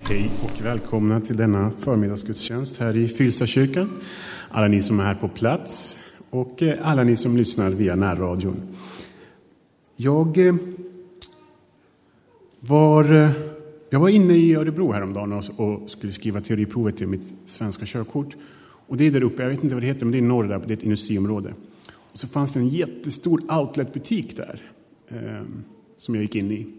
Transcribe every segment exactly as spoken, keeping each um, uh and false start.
Hej och välkomna till denna förmiddagsgudstjänst här i Fylstakyrkan. Alla ni som är här på plats och alla ni som lyssnar via närradion. Jag var, jag var inne i Örebro häromdagen och skulle skriva teoriprovet till mitt svenska körkort. Och det är där uppe, jag vet inte vad det heter, men det är norr där, det är ett industriområde. Och så fanns det en jättestor outletbutik där eh, som jag gick in i.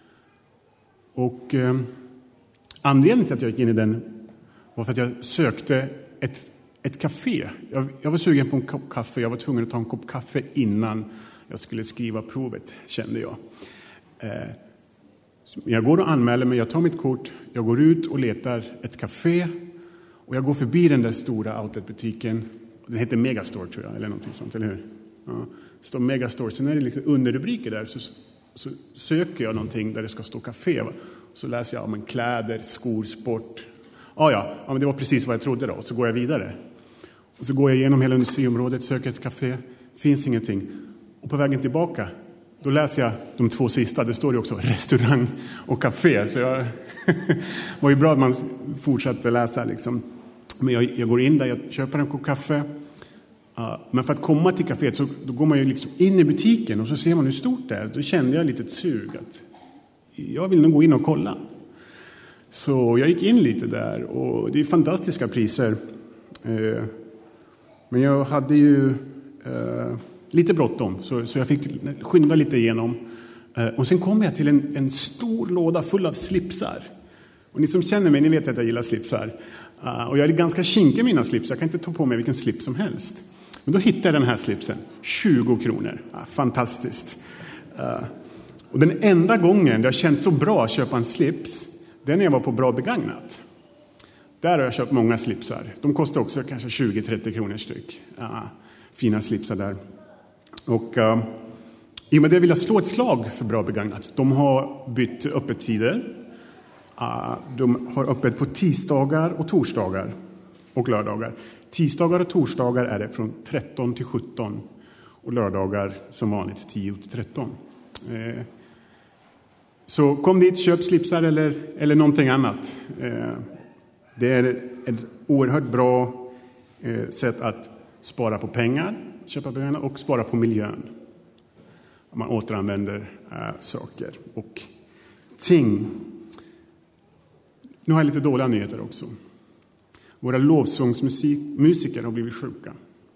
Och eh, anledningen till att jag gick in i den var för att jag sökte ett, ett café. Jag, jag var sugen på en kopp kaffe. Jag var tvungen att ta en kopp kaffe innan jag skulle skriva provet, kände jag. Eh, jag går och anmäler mig, jag tar mitt kort, jag går ut och letar ett café. Och jag går förbi den där stora outletbutiken. Den heter Megastore, tror jag, eller någonting sånt, eller hur? Ja, det står Megastore. Sen är det lite underrubriker där, så, så söker jag någonting där det ska stå café. Va? Så läser jag om en kläder, skor, sport. Ah, ja, ja, men det var precis vad jag trodde då. Och så går jag vidare. Och så går jag igenom hela industriområdet, söker ett café. Finns ingenting. Och på vägen tillbaka, då läser jag de två sista. Det står ju också restaurang och café. Så jag var ju bra att man fortsatte läsa liksom. Men jag, jag går in där, jag köper en kopp kaffe. Uh, men för att komma till kaféet så då går man ju liksom in i butiken och så ser man hur stort det är. Då kände jag lite ett sug att jag vill nog gå in och kolla. Så jag gick in lite där och det är fantastiska priser. Uh, men jag hade ju uh, lite bråttom så, så jag fick skynda lite igenom. Uh, och sen kom jag till en, en stor låda full av slipsar. Och ni som känner mig, ni vet att jag gillar slipsar. Uh, och jag är ganska kinkig mina slips. Jag kan inte ta på mig vilken slips som helst. Men då hittade jag den här slipsen. tjugo kronor. Uh, fantastiskt. Uh, och den enda gången det har känts så bra att köpa en slips, den när jag var på Bra Begagnat. Där har jag köpt många slipsar. De kostar också kanske tjugo till trettio kronor styck. Uh, fina slipsar där. Och uh, i och med det vill jag slå ett slag för Bra Begagnat. De har bytt öppettider. De har öppet på tisdagar och torsdagar och lördagar. Tisdagar och torsdagar är det från tretton till sjutton och lördagar som vanligt tio till tretton. Så kom dit, köp slipsar eller, eller någonting annat. Det är ett oerhört bra sätt att spara på pengar, köpa pengar och spara på miljön. Man återanvänder saker och ting. Nu har jag lite dåliga nyheter också. Våra lovsångsmusiker har blivit sjuka.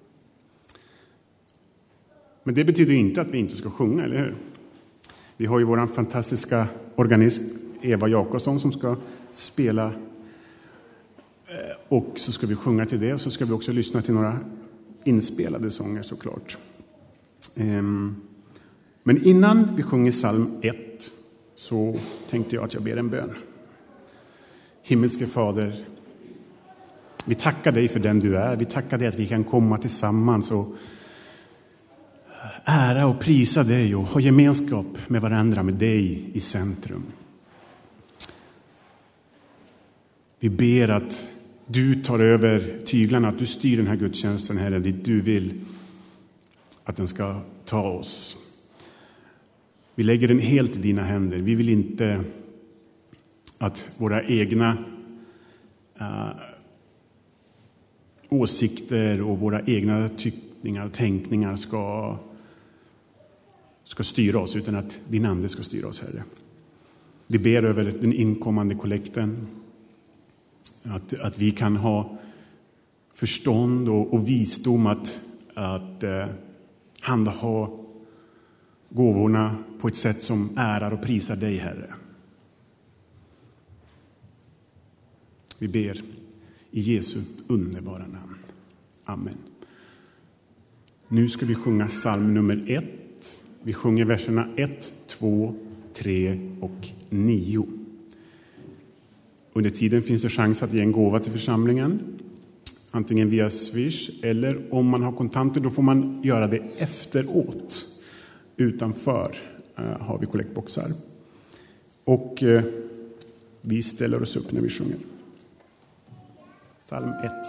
Men det betyder inte att vi inte ska sjunga, eller hur? Vi har ju vår fantastiska organist Eva Jakobsson som ska spela. Och så ska vi sjunga till det. Och så ska vi också lyssna till några inspelade sånger såklart. Men innan vi sjunger psalm ett så tänkte jag att jag ber en bön. Himmelske Fader, vi tackar dig för den du är. Vi tackar dig att vi kan komma tillsammans och ära och prisa dig och ha gemenskap med varandra, med dig i centrum. Vi ber att du tar över tyglarna, att du styr den här gudstjänsten här dit du vill att den ska ta oss. Vi lägger den helt i dina händer. Vi vill inte att våra egna uh, åsikter och våra egna tyckningar och tänkningar ska, ska styra oss, utan att din ande ska styra oss, Herre. Vi ber över den inkommande kollekten. Att, att vi kan ha förstånd och, och visdom att, att uh, handha gåvorna på ett sätt som ärar och prisar dig, Herre. Vi ber i Jesu underbara namn. Amen. Nu ska vi sjunga psalm nummer ett. Vi sjunger verserna ett, två, tre och nio. Under tiden finns det chans att ge en gåva till församlingen. Antingen via Swish eller om man har kontanter, då får man göra det efteråt. Utanför uh, har vi kollektboxar. Och uh, vi ställer oss upp när vi sjunger. Psalm ett.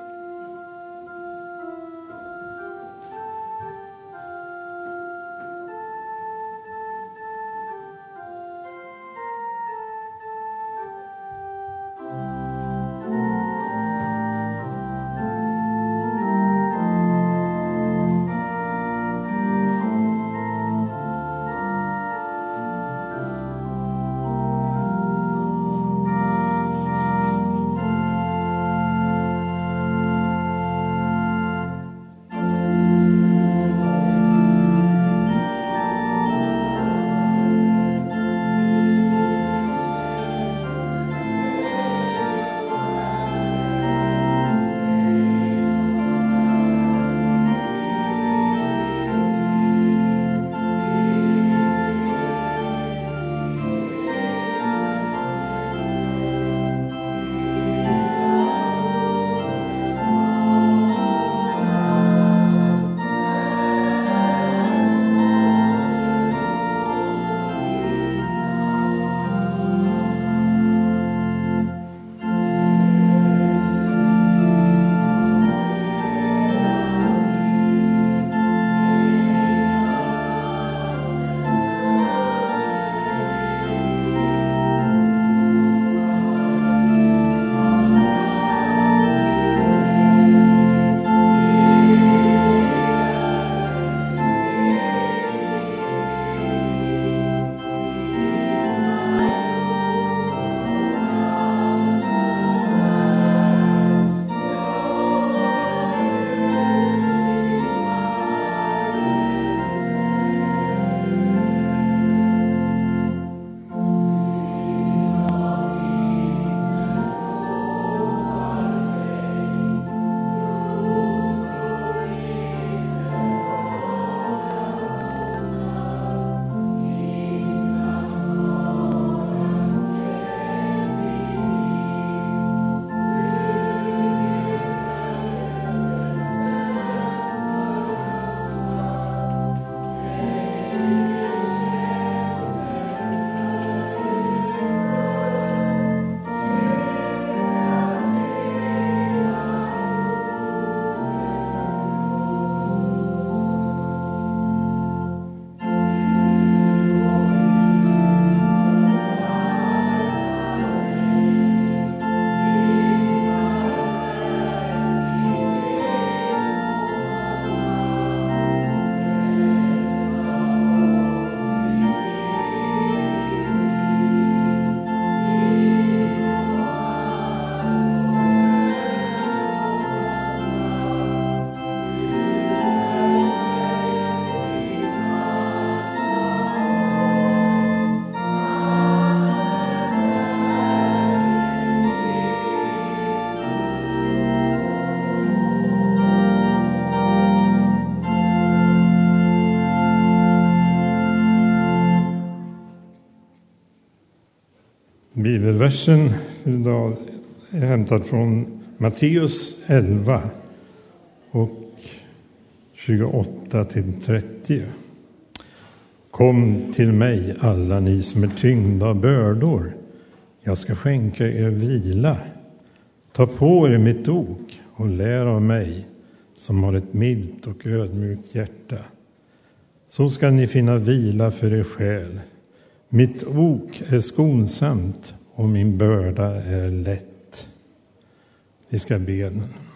Bibelversen idag är hämtad från Matteus elva och tjugoåtta till trettio. Kom till mig alla ni som är tyngda av bördor. Jag ska skänka er vila. Ta på er mitt ok och lär av mig som har ett milt och ödmjukt hjärta. Så ska ni finna vila för er själ. Mitt ok är skonsamt och min börda är lätt. Vi ska be.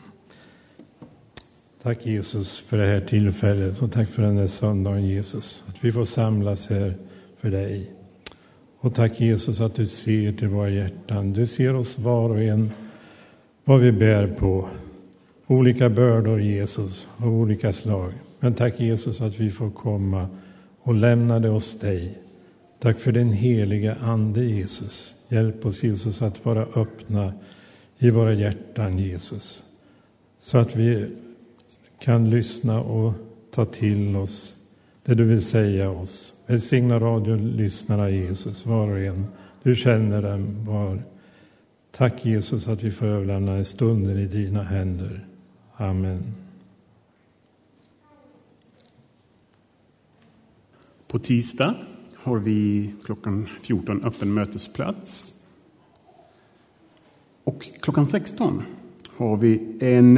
Tack Jesus för det här tillfället och tack för den här söndagen Jesus. Att vi får samlas här för dig. Och tack Jesus att du ser till våra hjärtan. Du ser oss var och en vad vi bär på. Olika bördor Jesus av olika slag. Men tack Jesus att vi får komma och lämna det hos dig. Tack för den heliga ande Jesus. Hjälp oss Jesus att vara öppna i våra hjärtan Jesus. Så att vi kan lyssna och ta till oss det du vill säga oss. Välsigna radiolyssnarna Jesus var och en. Du känner dem var. Tack Jesus att vi får överlämna stunden i dina händer. Amen. På tisdag har vi klockan fjorton öppen mötesplats. Och klockan sexton har vi en,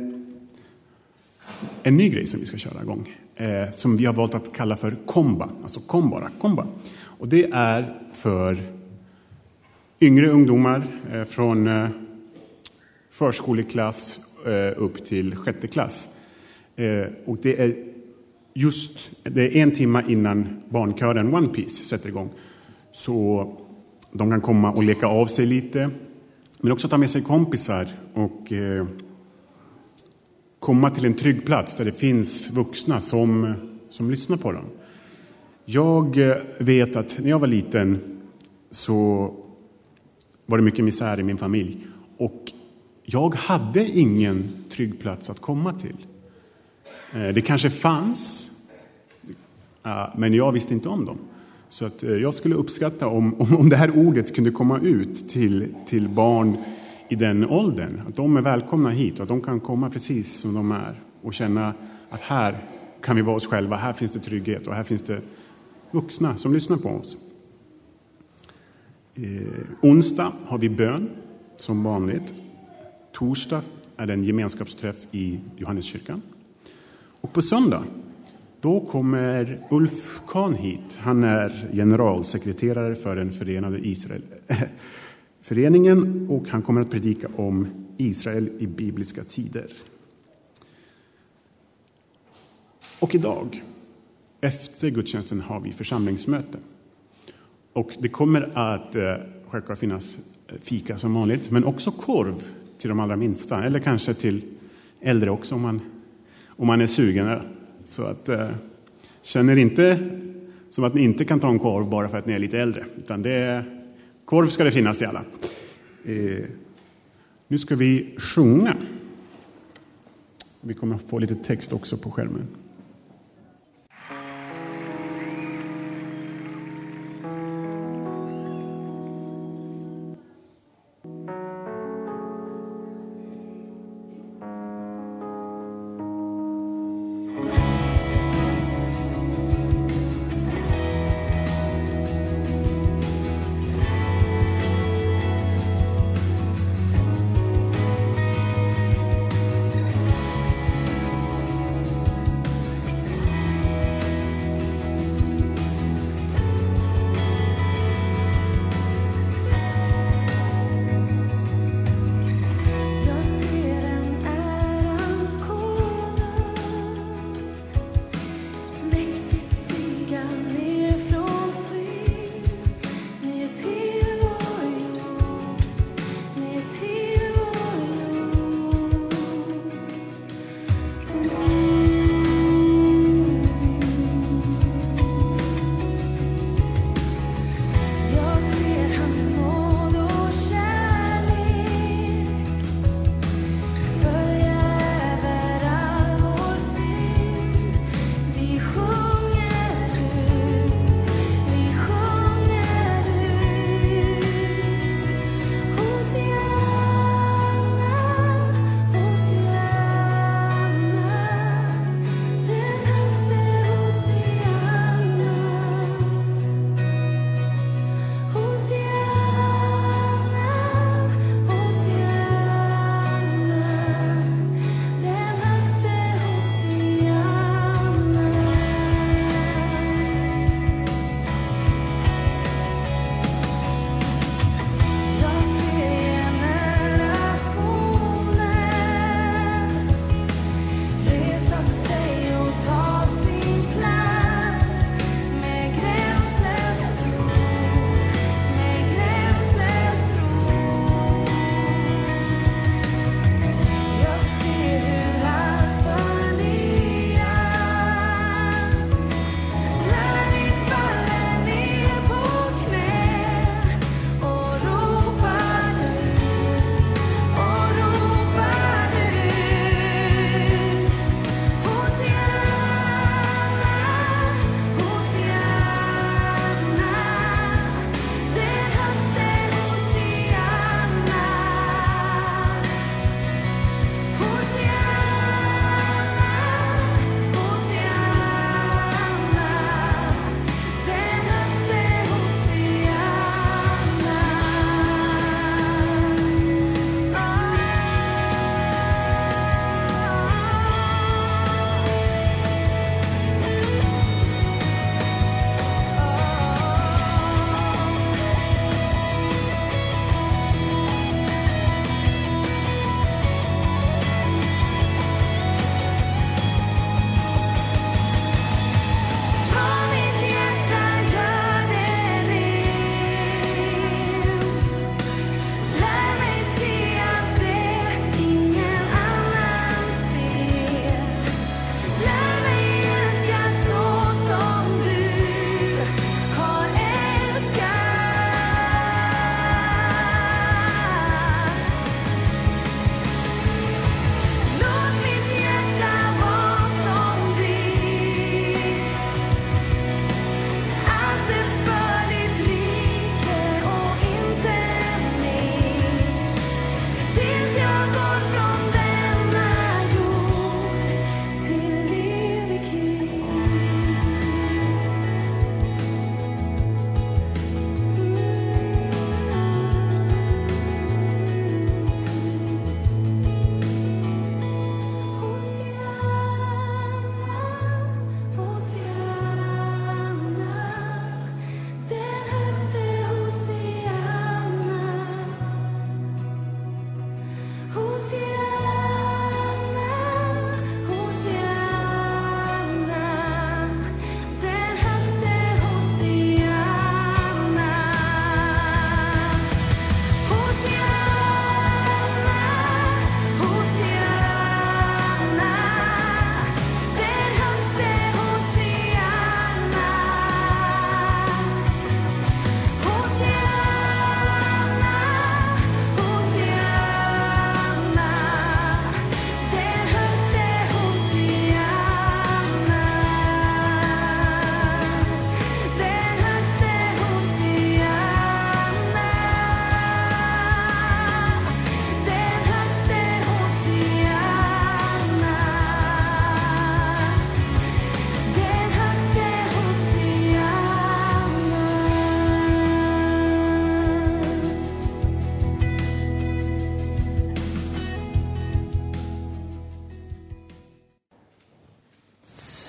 en ny grej som vi ska köra igång. Eh, som vi har valt att kalla för komba. Alltså kom bara, komba. Och det är för yngre ungdomar eh, från eh, förskoleklass eh, upp till sjätte klass. Eh, och det är just det är en timme innan barnkören One Piece sätter igång. Så de kan komma och leka av sig lite. Men också ta med sig kompisar och eh, komma till en trygg plats där det finns vuxna som, som lyssnar på dem. Jag vet att när jag var liten så var det mycket misär i min familj. Och jag hade ingen trygg plats att komma till. Det kanske fanns, men jag visste inte om dem. Så att jag skulle uppskatta om, om det här ordet kunde komma ut till, till barn i den åldern. Att de är välkomna hit och att de kan komma precis som de är. Och känna att här kan vi vara oss själva, här finns det trygghet och här finns det vuxna som lyssnar på oss. Eh, onsdag har vi bön som vanligt. Torsdag är det en gemenskapsträff i Johanneskyrkan. Och på söndag, då kommer Ulf Kahn hit. Han är generalsekreterare för den förenade Israel. föreningen och han kommer att predika om Israel i bibliska tider. Och idag, efter gudstjänsten, har vi församlingsmöte. Och det kommer att eh, självklart finnas fika som vanligt, men också korv till de allra minsta. Eller kanske till äldre också om man, om man är sugen. Så att eh, känner inte som att ni inte kan ta en korv bara för att ni är lite äldre. Utan det, korv ska det finnas till alla. Eh, nu ska vi sjunga. Vi kommer att få lite text också på skärmen.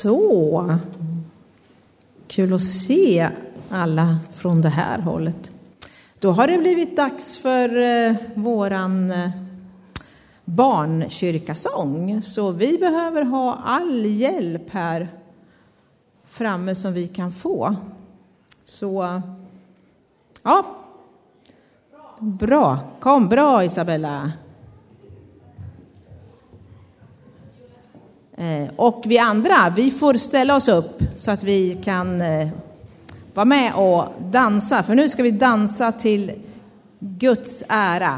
Så kul att se alla från det här hållet. Då har det blivit dags för eh, våran eh, barnkyrkasång. Så vi behöver ha all hjälp här framme som vi kan få. Så ja, bra. Kom, bra Isabella. Eh, och vi andra, vi får ställa oss upp så att vi kan eh, vara med och dansa. För nu ska vi dansa till Guds ära.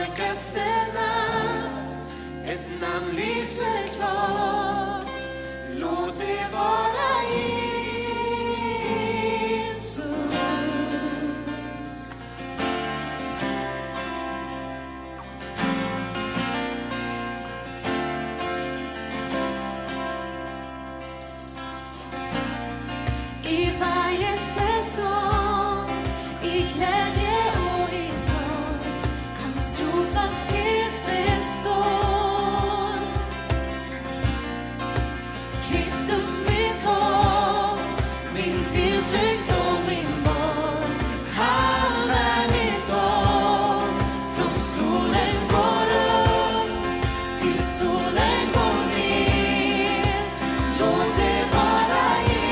mörkaste natt ett namn lyser klart. Låt det vara Jesus. I varje säsong, i glädje och i sorg, hans trofasthet består. Kristus mitt hopp, min tillflykt och min borg, han är min sång. Från solen går upp till solen går ner. Låt det vara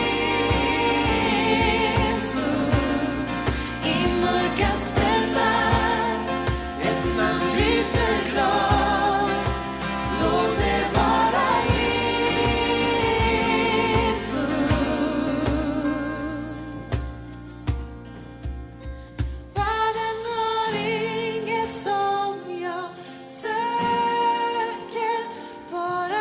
Jesus. I mörkaste natt ett namn lyser klart. Låt det vara Jesus. Världen har inget som jag söker, bara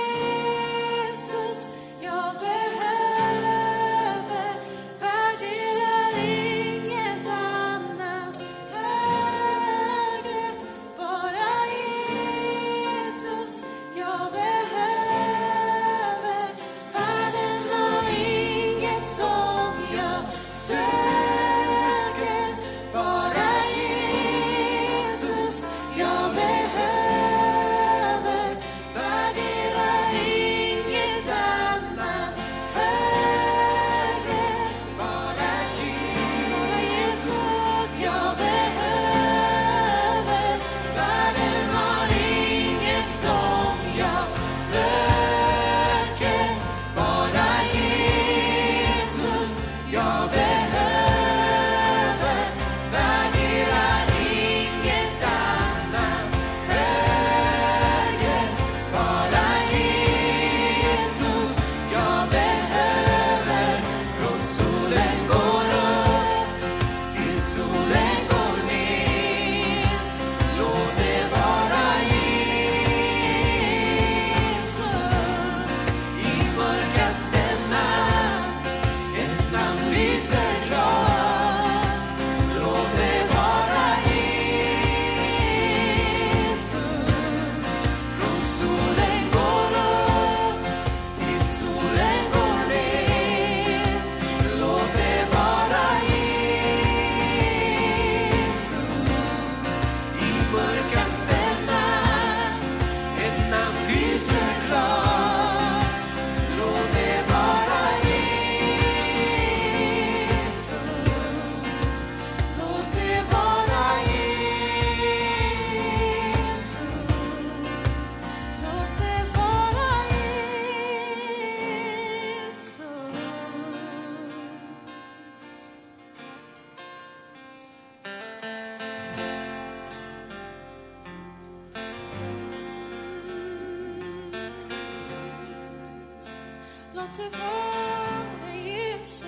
Jesus jag behöver. Världen är inget annat högre, bara Jesus jag behöver. Världen har inget som jag söker, bara Jesus jag behöver. Världen är inget annat högre, bara Jesus jag behöver. Världen har inget som jag söker, bara Jesus jag behöver. Världen är inget annat högre, bara Jesus jag behöver. Från solen går upp till solen går ner. Låt det vara Jesus. I mörkaste natt ett namn lyser klart. Låt det vara Jesus. Från solen går upp till solen går ner. Låt det vara Jesus. I mörkaste natt ett namn lyser klart. Låt det vara Jesus. Låt det vara Jesus. Låt det vara Jesus. Låt det vara Jesus.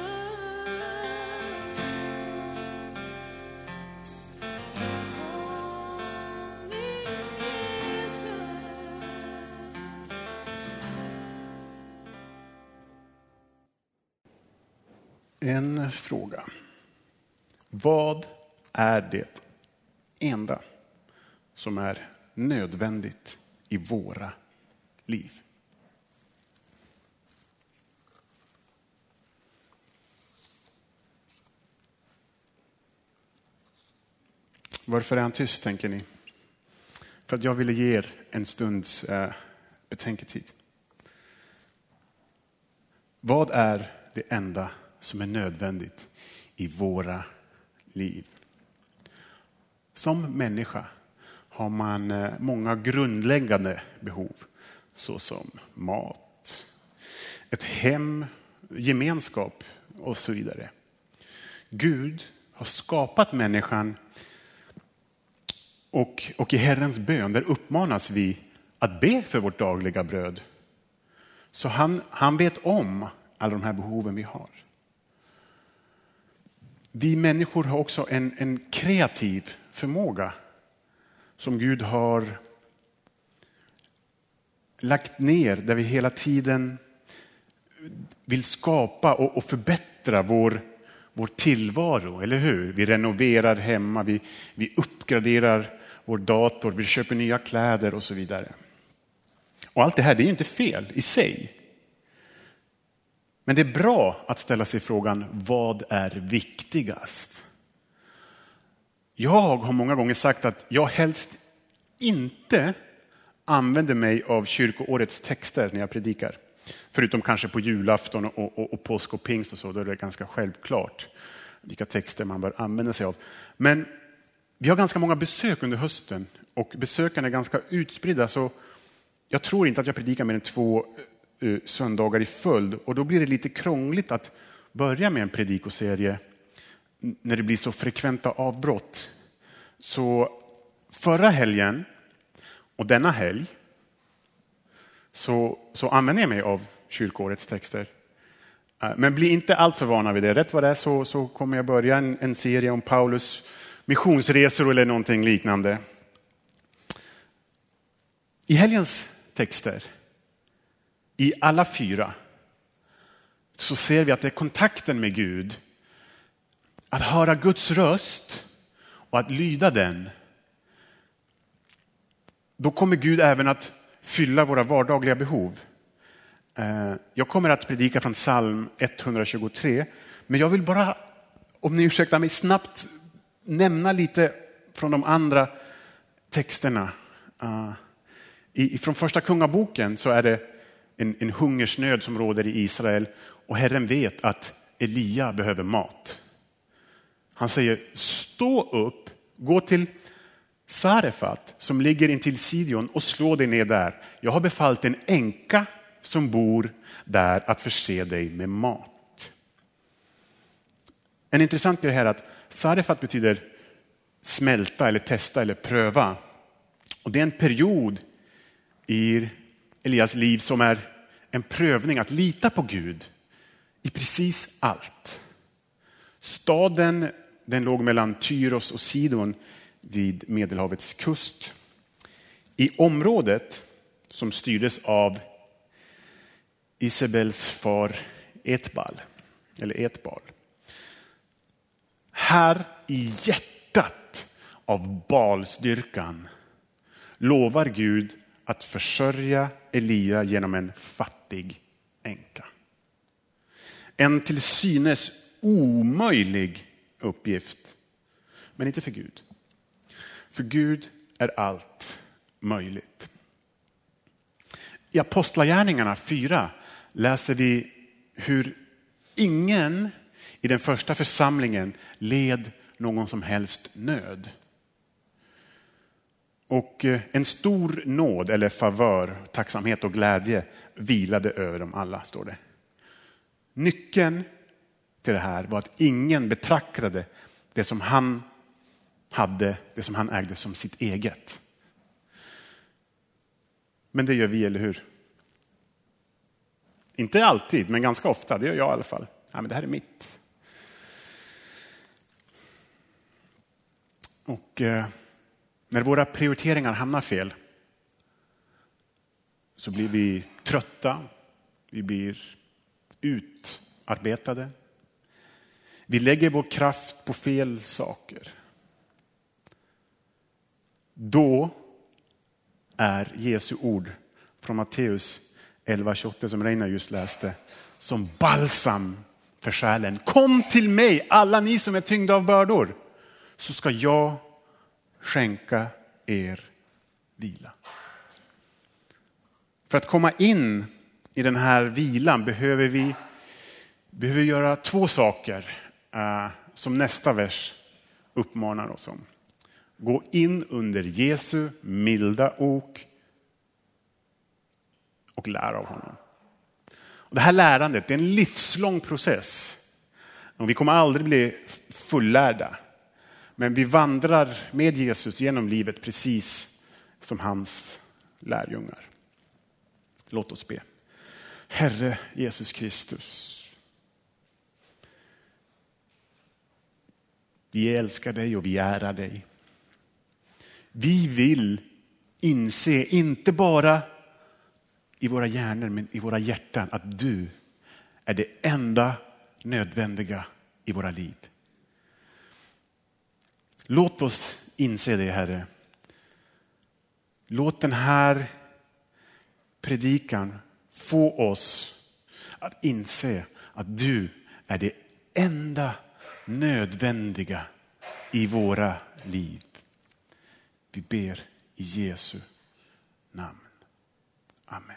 Åh, min Jesus. En fråga. Vad är det enda som är nödvändigt i våra liv? Varför är han tyst, tänker ni? För att jag ville ge er en stunds eh, betänketid. Vad är det enda som är nödvändigt i våra liv? Som människa har man eh, många grundläggande behov, såsom mat, ett hem, gemenskap och så vidare. Gud har skapat människan, och, och i Herrens bön där uppmanas vi att be för vårt dagliga bröd. Så han, han vet om alla de här behoven vi har. Vi människor har också en, en kreativ förmåga som Gud har lagt ner, där vi hela tiden vill skapa och, och förbättra vår, vår tillvaro, eller hur? Vi renoverar hemma, vi, vi uppgraderar vår dator, vi köper nya kläder och så vidare. Och allt det här, det är ju inte fel i sig. Men det är bra att ställa sig frågan, vad är viktigast? Jag har många gånger sagt att jag helst inte använder mig av kyrkoårets texter när jag predikar. Förutom kanske på julafton och, och, och påsk och pingst och så, då är det ganska självklart vilka texter man bör använda sig av. Men vi har ganska många besök under hösten och besökarna är ganska utspridda, så jag tror inte att jag predikar mer än två uh, söndagar i följd, och då blir det lite krångligt att börja med en predikoserie när det blir så frekventa avbrott. Så förra helgen och denna helg så, så använder jag mig av kyrkoårets texter. Men bli inte allt för vana vid det. Rätt vad det är så, så kommer jag börja en, en serie om Paulus missionsresor eller någonting liknande. I helgens texter, i alla fyra, så ser vi att det är kontakten med Gud, att höra Guds röst och att lyda den. Då kommer Gud även att fylla våra vardagliga behov. Jag kommer att predika från psalm etthundratjugotre, men jag vill bara, om ni ursäktar mig, snabbt nämna lite från de andra texterna. I, från första kungaboken så är det en, en hungersnöd som råder i Israel, och Herren vet att Elia behöver mat. Han säger, stå upp, gå till Sarefat som ligger intill Sidon och slå dig ner där. Jag har befallt en änka som bor där att förse dig med mat. En intressant grej här är att Sarefat betyder smälta eller testa eller pröva. Och det är en period i Elias liv som är en prövning att lita på Gud i precis allt. Staden, den låg mellan Tyros och Sidon vid Medelhavets kust. I området som styrdes av Isabels far Etbal, eller Etbal. Här i hjärtat av Balsdyrkan lovar Gud att försörja Elia genom en fattig änka. En till synes omöjlig uppgift, men inte för Gud. För Gud är allt möjligt. I Apostlagärningarna fyra läser vi hur ingen i den första församlingen led någon som helst nöd. Och en stor nåd eller favör, tacksamhet och glädje vilade över dem alla, står det. Nyckeln till det här var att ingen betraktade det som han hade, det som han ägde, som sitt eget. Men det gör vi, eller hur? Inte alltid, men ganska ofta. Det gör jag i alla fall. Ja, men det här är mitt. Och eh, när våra prioriteringar hamnar fel så blir vi trötta. Vi blir utarbetade. Vi lägger vår kraft på fel saker. Då är Jesu ord från Matteus elva tjugoåtta som Reina just läste som balsam för själen. Kom till mig alla ni som är tyngda av bördor, så ska jag skänka er vila. För att komma in i den här vilan behöver vi behöver göra två saker uh, som nästa vers uppmanar oss om. Gå in under Jesu milda ok och lära av honom. Och det här lärandet är en livslång process. Och vi kommer aldrig bli fullärda. Men vi vandrar med Jesus genom livet precis som hans lärjungar. Låt oss be. Herre Jesus Kristus. Vi älskar dig och vi ärar dig. Vi vill inse, inte bara i våra hjärnor men i våra hjärtan, att du är det enda nödvändiga i våra liv. Låt oss inse det, Herre. Låt den här predikan få oss att inse att du är det enda nödvändiga i våra liv. Vi ber i Jesu namn. Amen.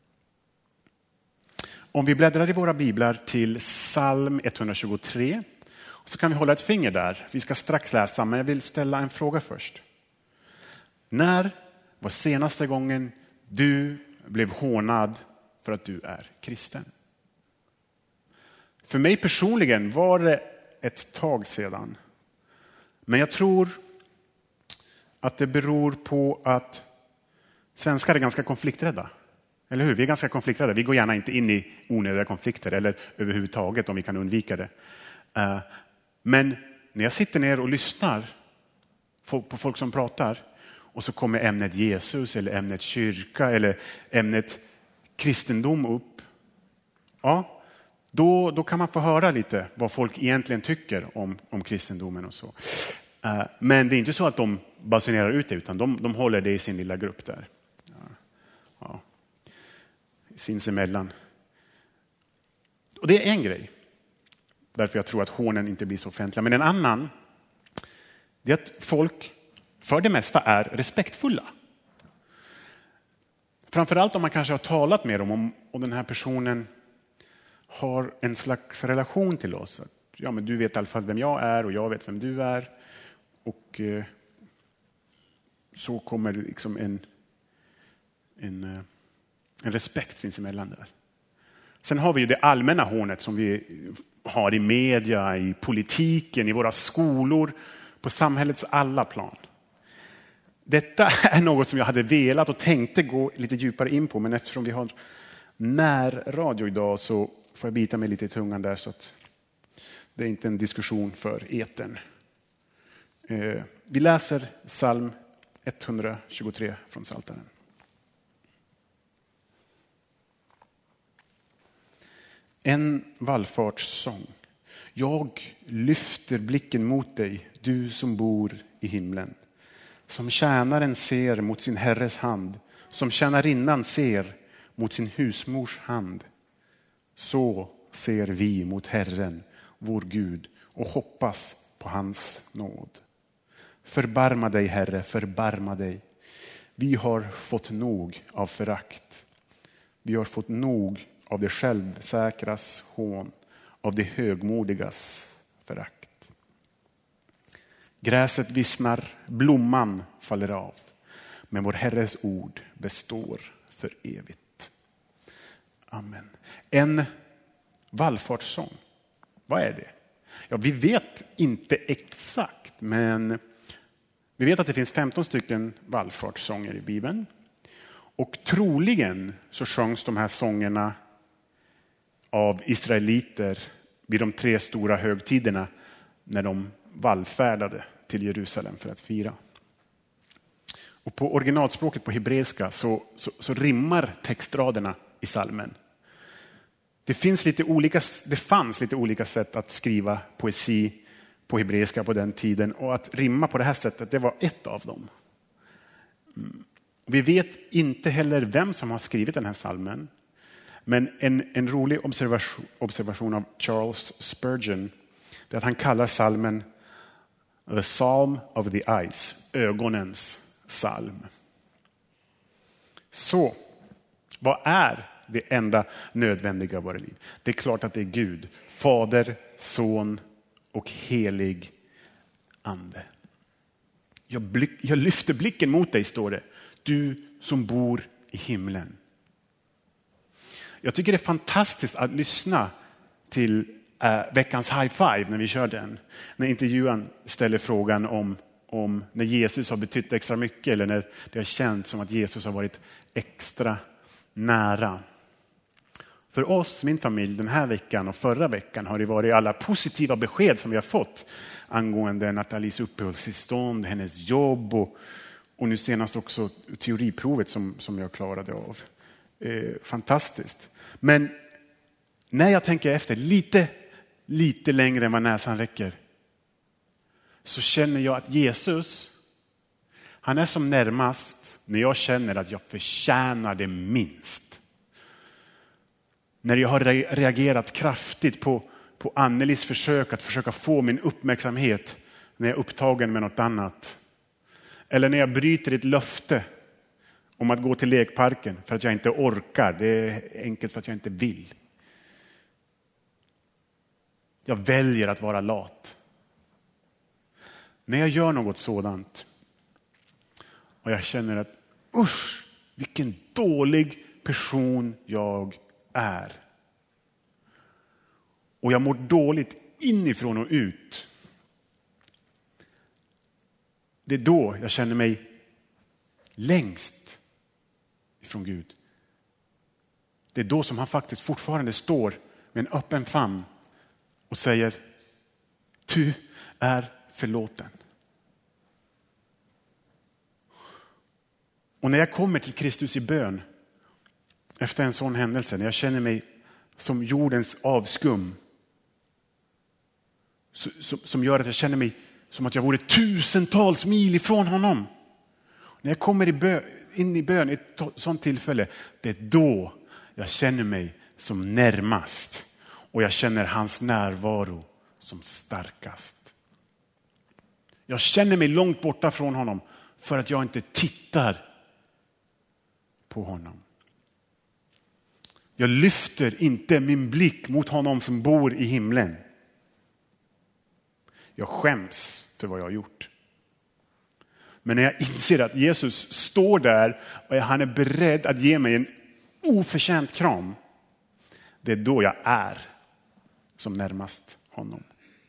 Om vi bläddrar i våra biblar till psalm etthundratjugotre, så kan vi hålla ett finger där. Vi ska strax läsa, men jag vill ställa en fråga först. När var senaste gången du blev hånad för att du är kristen? För mig personligen var det ett tag sedan. Men jag tror att det beror på att svenskar är ganska konflikträdda. Eller hur? Vi är ganska konflikträdda. Vi går gärna inte in i onödiga konflikter eller överhuvudtaget om vi kan undvika det. Men när jag sitter ner och lyssnar på folk som pratar och så kommer ämnet Jesus eller ämnet kyrka eller ämnet kristendom upp. Ja, då, då kan man få höra lite vad folk egentligen tycker om, om kristendomen och så. Men det är inte så att de basunerar ut det, utan de, de håller det i sin lilla grupp där. Ja. Ja. Sinsemellan. Och det är en grej. Därför jag tror att hånen inte blir så offentliga. Men en annan, det är att folk för det mesta är respektfulla. Framförallt om man kanske har talat med dem om, och den här personen har en slags relation till oss. Att, ja, men du vet i alla fall vem jag är och jag vet vem du är. Och eh, så kommer det liksom en, en, eh, en respekt sinsemellan där. Sen har vi ju det allmänna hånet som vi har i media, i politiken, i våra skolor, på samhällets alla plan. Detta är något som jag hade velat och tänkte gå lite djupare in på, men eftersom vi har närradio idag så får jag bita mig lite i tungan där, så att det är inte en diskussion för etern. Vi läser psalm etthundratjugotre från Psaltaren. En vallfartssång. Jag lyfter blicken mot dig, du som bor i himlen. Som tjänaren ser mot sin herres hand, som tjänarinnan ser mot sin husmors hand. Så ser vi mot Herren, vår Gud, och hoppas på hans nåd. Förbarma dig, Herre, förbarma dig. Vi har fått nog av förakt. Vi har fått nog av det självsäkras hån, av det högmodigas förakt. Gräset vissnar, blomman faller av, men vår Herres ord består för evigt. Amen. En vallfartssång. Vad är det? Ja, vi vet inte exakt, men vi vet att det finns femton stycken vallfartssånger i Bibeln. Och troligen så sjöngs de här sångerna av israeliter vid de tre stora högtiderna när de vallfärdade till Jerusalem för att fira. Och på originalspråket på hebreiska så, så, så rimmar textraderna i psalmen. Det, finns lite olika, det fanns lite olika sätt att skriva poesi på hebreiska på den tiden, och att rimma på det här sättet, det var ett av dem. Mm. Vi vet inte heller vem som har skrivit den här psalmen, men en, en rolig observation, observation av Charles Spurgeon är att han kallar psalmen The Psalm of the Eyes, ögonens psalm. Så, vad är det enda nödvändiga i våra liv? Det är klart att det är Gud, Fader, Son och helig ande. Jag, blick, jag lyfter blicken mot dig, står det. Du som bor i himlen. Jag tycker det är fantastiskt att lyssna till äh, veckans high five när vi kör den. När intervjuaren ställer frågan om, om när Jesus har betytt extra mycket, eller när det har känts som att Jesus har varit extra nära. För oss, min familj, den här veckan och förra veckan har det varit alla positiva besked som vi har fått angående Nathalies uppehållstillstånd, hennes jobb och, Och nu senast också teoriprovet som, som jag klarade av. Eh, fantastiskt. Men när jag tänker efter lite, lite längre än vad näsan räcker, så känner jag att Jesus, han är som närmast när jag känner att jag förtjänar det minst. När jag har reagerat kraftigt på, på Annelies försök att försöka få min uppmärksamhet när jag är upptagen med något annat. Eller när jag bryter ett löfte om att gå till lekparken för att jag inte orkar. Det är enkelt för att jag inte vill. Jag väljer att vara lat. När jag gör något sådant och jag känner att usch, vilken dålig person jag är. Och jag mår dåligt inifrån och ut. Det är då jag känner mig längst ifrån Gud. Det är då som han faktiskt fortfarande står med en öppen famn och säger: du är förlåten. Och när jag kommer till Kristus i bön efter en sån händelse, när jag känner mig som jordens avskum, som gör att jag känner mig som att jag vore tusentals mil ifrån honom. När jag kommer i bön, in i bön i ett sånt tillfälle, det är då jag känner mig som närmast. Och jag känner hans närvaro som starkast. Jag känner mig långt borta från honom för att jag inte tittar på honom. Jag lyfter inte min blick mot honom som bor i himlen. Jag skäms för vad jag har gjort. Men när jag inser att Jesus står där och han är beredd att ge mig en oförtjänt kram, det är då jag är som närmast honom.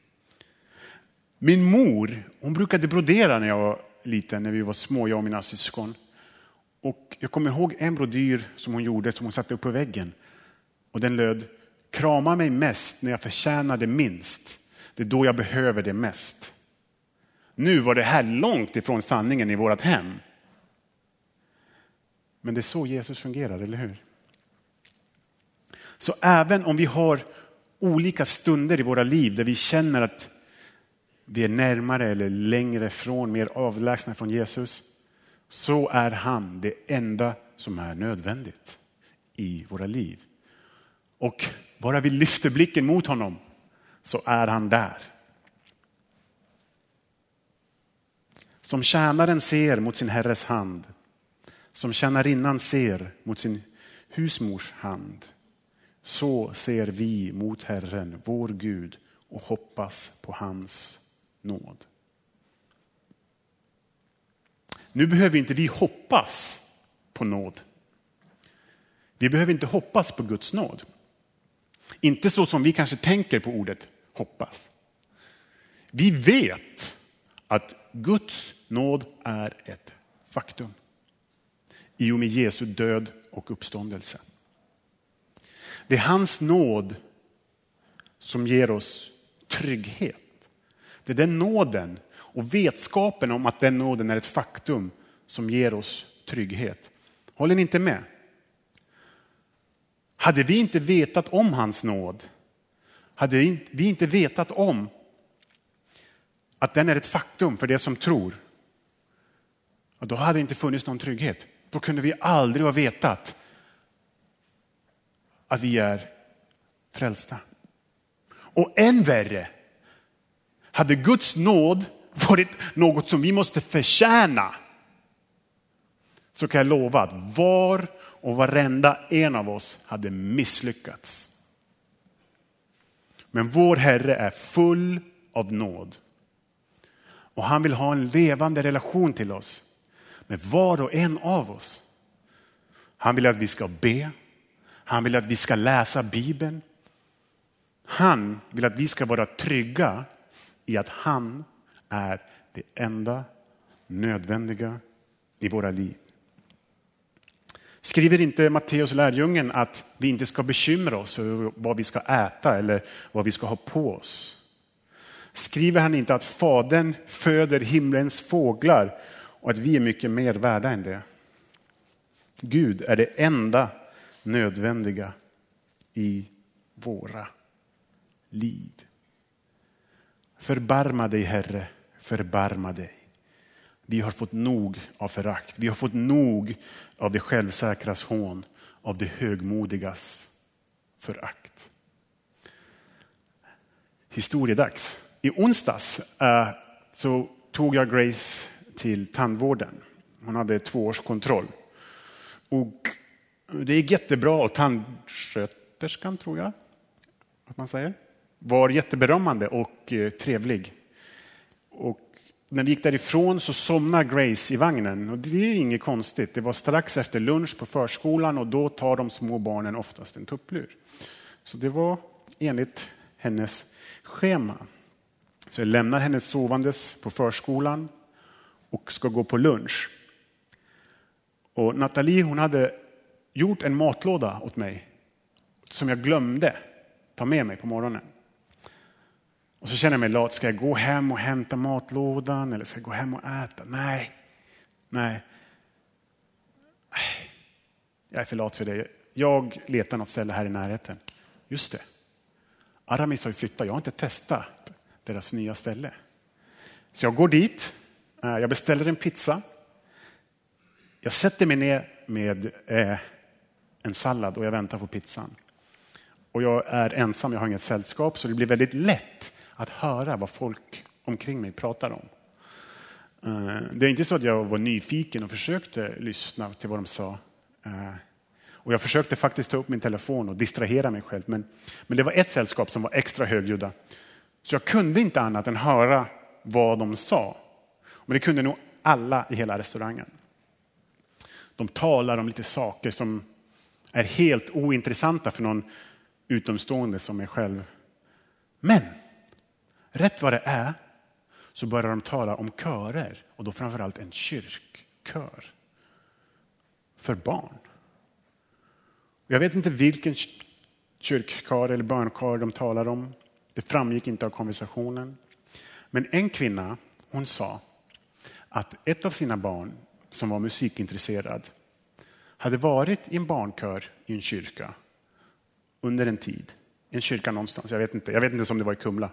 Min mor, hon brukade brodera när jag var liten, när vi var små, jag och mina syskon. Och jag kommer ihåg en brodyr som hon gjorde, som hon satte upp på väggen. Och den löd: krama mig mest när jag förtjänar det minst. Det är då jag behöver det mest. Nu var det här långt ifrån sanningen i vårt hem. Men det är så Jesus fungerar, eller hur? Så även om vi har olika stunder i våra liv där vi känner att vi är närmare eller längre från, mer avlägsna från Jesus, så är han det enda som är nödvändigt i våra liv. Och bara vi lyfter blicken mot honom så är han där. Som tjänaren ser mot sin herres hand, som tjänarinnan ser mot sin husmors hand, så ser vi mot Herren, vår Gud, och hoppas på hans nåd. Nu behöver inte vi hoppas på nåd. Vi behöver inte hoppas på Guds nåd. Inte så som vi kanske tänker på ordet hoppas. Vi vet att Guds nåd är ett faktum i och med Jesu död och uppståndelse. Det är hans nåd som ger oss trygghet. Det är den nåden och vetskapen om att den nåden är ett faktum som ger oss trygghet. Håller ni inte med? Hade vi inte vetat om hans nåd, hade vi inte vetat om att den är ett faktum för det som tror, då hade det inte funnits någon trygghet. Då kunde vi aldrig ha vetat att vi är frälsta. Och än värre, hade Guds nåd varit något som vi måste förtjäna, så kan jag lova att var och varenda en av oss hade misslyckats. Men vår Herre är full av nåd. Och han vill ha en levande relation till oss. Med var och en av oss. Han vill att vi ska be. Han vill att vi ska läsa Bibeln. Han vill att vi ska vara trygga i att han är det enda nödvändiga i våra liv. Skriver inte Matteus lärjungen att vi inte ska bekymra oss för vad vi ska äta eller vad vi ska ha på oss? Skriver han inte att Fadern föder himlens fåglar och att vi är mycket mer värda än det. Gud är det enda nödvändiga i våra liv. Förbarma dig, Herre, förbarma dig. Vi har fått nog av förakt. Vi har fått nog av det självsäkras hån, av det högmodigas förakt. Historiedags. I onsdags äh, så tog jag Grace till tandvården. Hon hade tvåårskontroll. Och det är jättebra, och tandsköterskan, tror jag att man säger, var jätteberömmande och eh, trevlig. Och när vi gick därifrån så somnar Grace i vagnen, och det är inget konstigt. Det var strax efter lunch på förskolan, och då tar de små barnen oftast en tupplur. Så det var enligt hennes schema. Så jag lämnar henne sovandes på förskolan och ska gå på lunch. Och Nathalie, hon hade gjort en matlåda åt mig som jag glömde ta med mig på morgonen. Och så känner jag mig lat. Ska jag gå hem och hämta matlådan, eller ska jag gå hem och äta? Nej, nej. Jag är för lat för det. Jag letar något ställe här i närheten. Just det. Aramis har ju flyttat. Jag har inte testat deras nya ställe. Så jag går dit. Jag beställer en pizza. Jag sätter mig ner med eh, en sallad och jag väntar på pizzan. Och jag är ensam, jag har inget sällskap, så det blir väldigt lätt att höra vad folk omkring mig pratar om. Eh, det är inte så att jag var nyfiken och försökte lyssna till vad de sa. Eh, och jag försökte faktiskt ta upp min telefon och distrahera mig själv. Men, men det var ett sällskap som var extra högljudda. Så jag kunde inte annat än höra vad de sa. Men det kunde nog alla i hela restaurangen. De talar om lite saker som är helt ointressanta för någon utomstående som är själv. Men rätt vad det är så börjar de tala om körer, och då framförallt en kyrkkör för barn. Jag vet inte vilken kyrkkör eller barnkör de talar om. Det framgick inte av konversationen. Men en kvinna, hon sa att ett av sina barn som var musikintresserad hade varit i en barnkör i en kyrka under en tid. En kyrka någonstans, jag vet inte. Jag vet inte om det var i Kumla.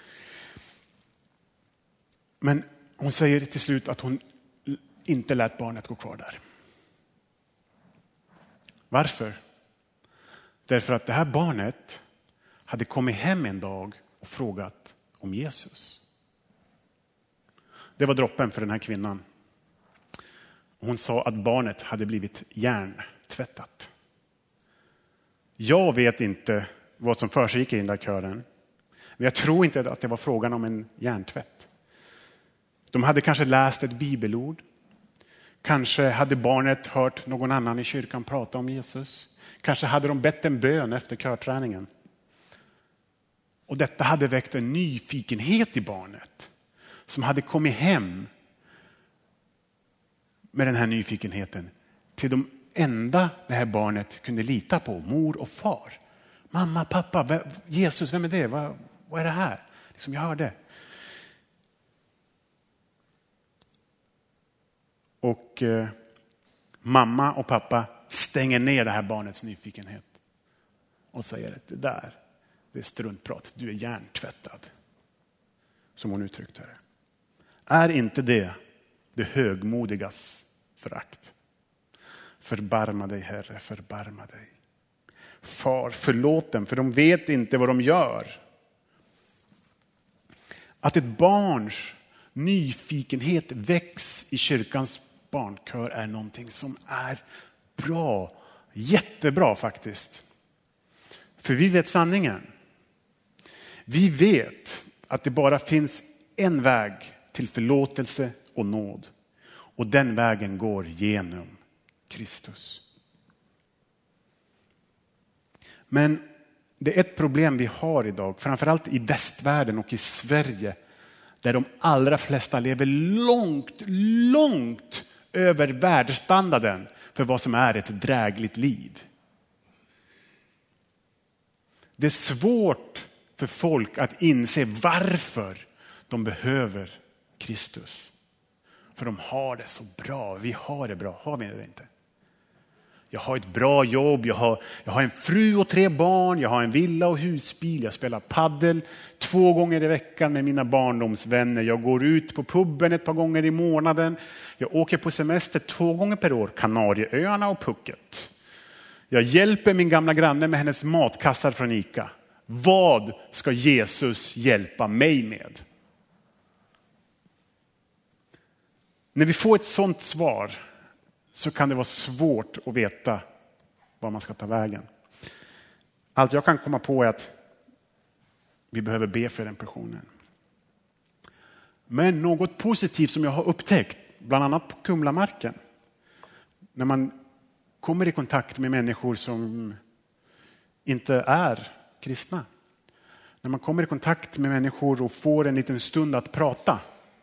Men hon säger till slut att hon inte lät barnet gå kvar där. Varför? Därför att det här barnet hade kommit hem en dag och frågat om Jesus. Det var droppen för den här kvinnan. Hon sa att barnet hade blivit hjärntvättat. Jag vet inte vad som försiggick i den där kören. Men jag tror inte att det var frågan om en hjärntvätt. De hade kanske läst ett bibelord. Kanske hade barnet hört någon annan i kyrkan prata om Jesus. Kanske hade de bett en bön efter körträningen. Och detta hade väckt en nyfikenhet i barnet. Som hade kommit hem med den här nyfikenheten till de enda det här barnet kunde lita på, mor och far. Mamma, pappa, Jesus, vem är det? Vad, vad är det här? Liksom jag hörde. Och eh, mamma och pappa stänger ner det här barnets nyfikenhet och säger att det där, det är struntprat. Du är hjärntvättad. Som hon uttryckte det. Är inte det det högmodigas förakt? Förbarma dig, Herre, förbarma dig. Far, förlåt dem, för de vet inte vad de gör. Att ett barns nyfikenhet väcks i kyrkans barnkör är någonting som är bra, jättebra faktiskt. För vi vet sanningen. Vi vet att det bara finns en väg till förlåtelse och nåd. Och den vägen går genom Kristus. Men det är ett problem vi har idag, framförallt i västvärlden och i Sverige, där de allra flesta lever långt, långt över världsstandarden för vad som är ett drägligt liv. Det är svårt för folk att inse varför de behöver Kristus. För de har det så bra. Vi har det bra. Har vi det inte? Jag har ett bra jobb. Jag har, jag har en fru och tre barn. Jag har en villa och husbil. Jag spelar paddel två gånger i veckan med mina barndomsvänner. Jag går ut på puben ett par gånger i månaden. Jag åker på semester två gånger per år. Kanarieöarna och Phuket. Jag hjälper min gamla granne med hennes matkassar från ICA. Vad ska Jesus hjälpa mig med? När vi får ett sånt svar så kan det vara svårt att veta var man ska ta vägen. Allt jag kan komma på är att vi behöver be för den personen. Men något positivt som jag har upptäckt, bland annat på Kumlamarken, när man kommer i kontakt med människor som inte är kristna. När man kommer i kontakt med människor och får en liten stund att prata,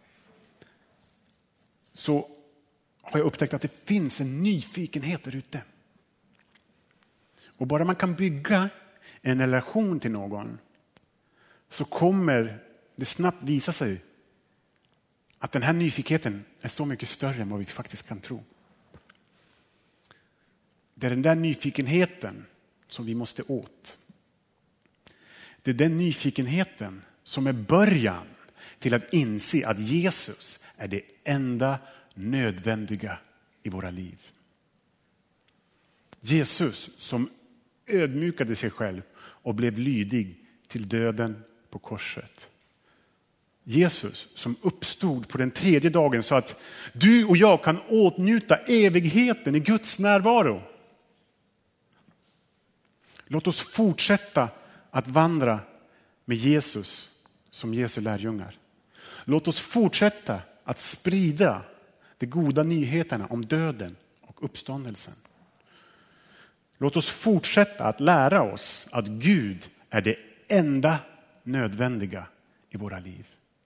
så har jag upptäckt att det finns en nyfikenhet där ute. Och bara man kan bygga en relation till någon, så kommer det snabbt visa sig att den här nyfikenheten är så mycket större än vad vi faktiskt kan tro. Det är den där nyfikenheten som vi måste åt. Det är den nyfikenheten som är början till att inse att Jesus är det enda nödvändiga i våra liv. Jesus som ödmjukade sig själv och blev lydig till döden på korset. Jesus som uppstod på den tredje dagen så att du och jag kan åtnjuta evigheten i Guds närvaro. Låt oss fortsätta att vandra med Jesus som Jesu lärjungar. Låt oss fortsätta att sprida de goda nyheterna om döden och uppståndelsen. Låt oss fortsätta att lära oss att Gud är det enda nödvändiga i våra liv.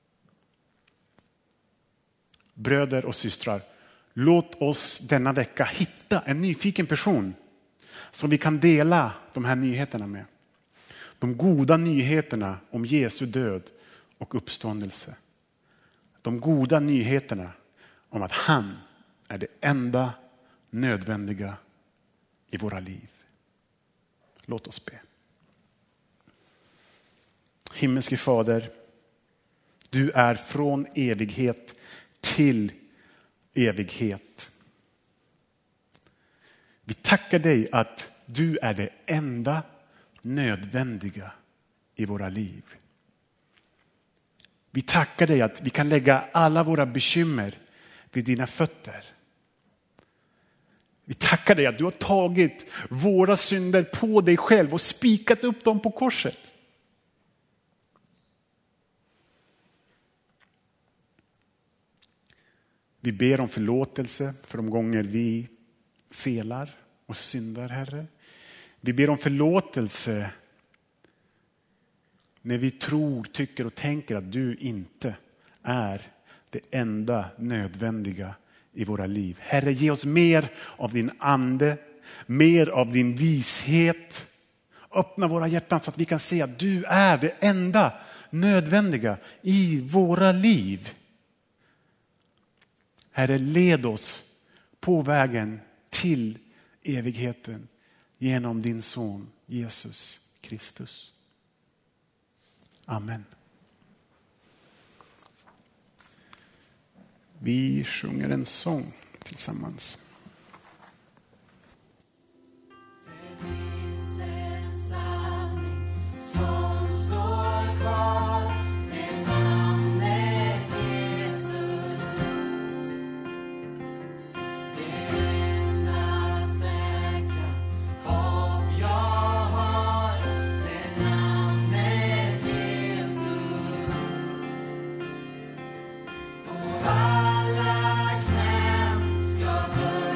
Bröder och systrar, låt oss denna vecka hitta en nyfiken person som vi kan dela de här nyheterna med. De goda nyheterna om Jesu död och uppståndelse. De goda nyheterna om att han är det enda nödvändiga i våra liv. Låt oss be. Himmelske Fader, du är från evighet till evighet. Vi tackar dig att du är det enda nödvändiga i våra liv. Vi tackar dig att vi kan lägga alla våra bekymmer vid dina fötter. Vi tackar dig att du har tagit våra synder på dig själv och spikat upp dem på korset. Vi ber om förlåtelse för de gånger vi felar och syndar, Herre. Vi ber om förlåtelse när vi tror, tycker och tänker att du inte är det enda nödvändiga i våra liv. Herre, ge oss mer av din ande, mer av din vishet. Öppna våra hjärtan så att vi kan se att du är det enda nödvändiga i våra liv. Herre, led oss på vägen till evigheten genom din son Jesus Kristus. Amen. Vi sjunger en sång tillsammans. Det finns en sanning som står kvar, det namnet Jesus. Det enda säkra hopp jag har, det namnet Jesus. Och alla knän ska böja.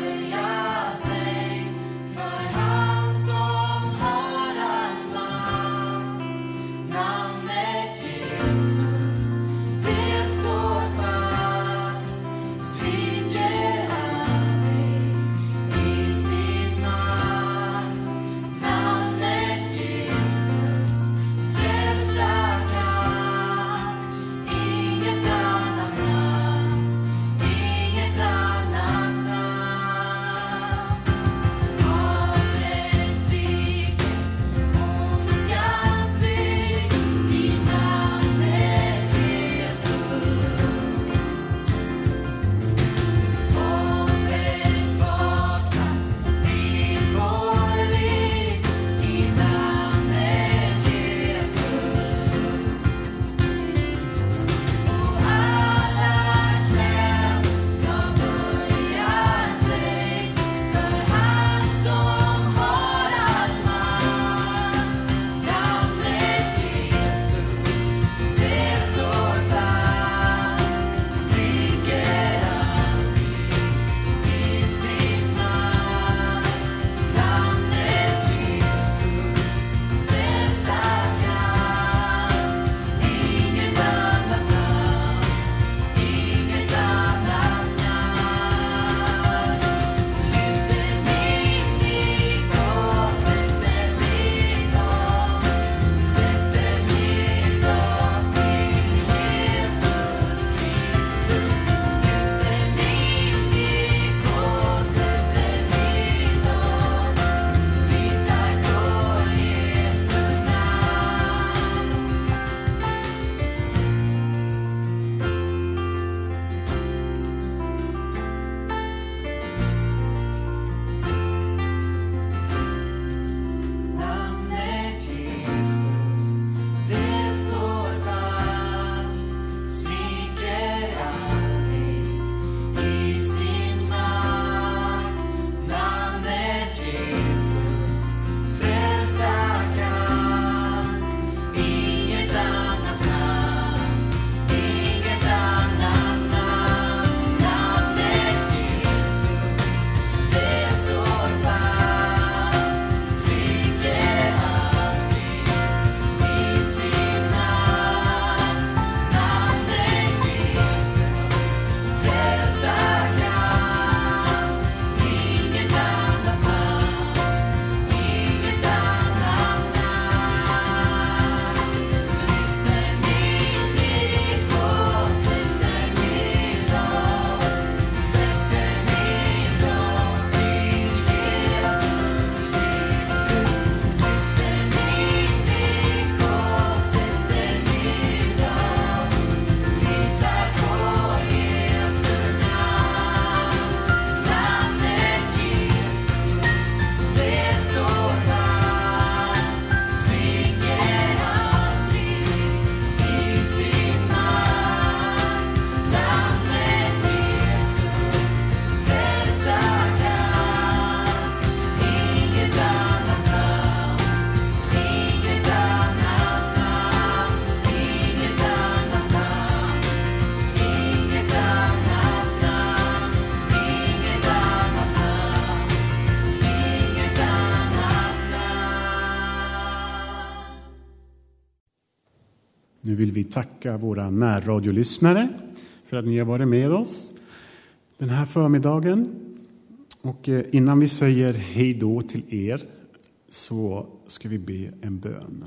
Nu vill vi tacka våra närradiolyssnare för att ni har varit med oss den här förmiddagen. Och innan vi säger hej då till er så ska vi be en bön.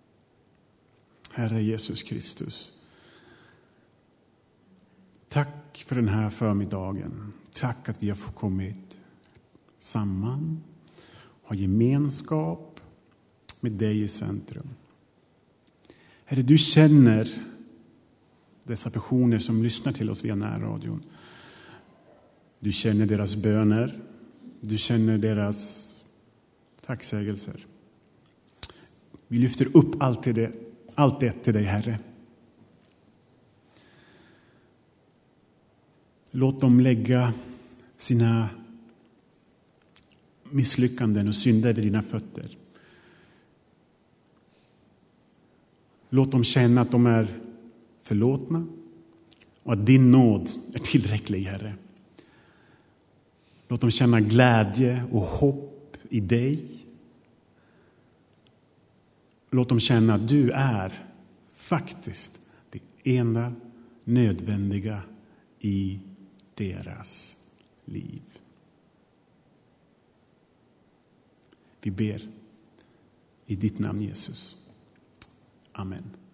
Herre Jesus Kristus, tack för den här förmiddagen. Tack att vi har fått kommit samman, ha gemenskap med dig i centrum. Herre, du känner dessa personer som lyssnar till oss via närradion. Du känner deras böner. Du känner deras tacksägelser. Vi lyfter upp allt det, allt det till dig, Herre. Låt dem lägga sina misslyckanden och synder vid dina fötter. Låt dem känna att de är förlåtna och att din nåd är tillräcklig, Herre. Låt dem känna glädje och hopp i dig. Låt dem känna att du är faktiskt det enda nödvändiga i deras liv. Vi ber i ditt namn, Jesus. Amen.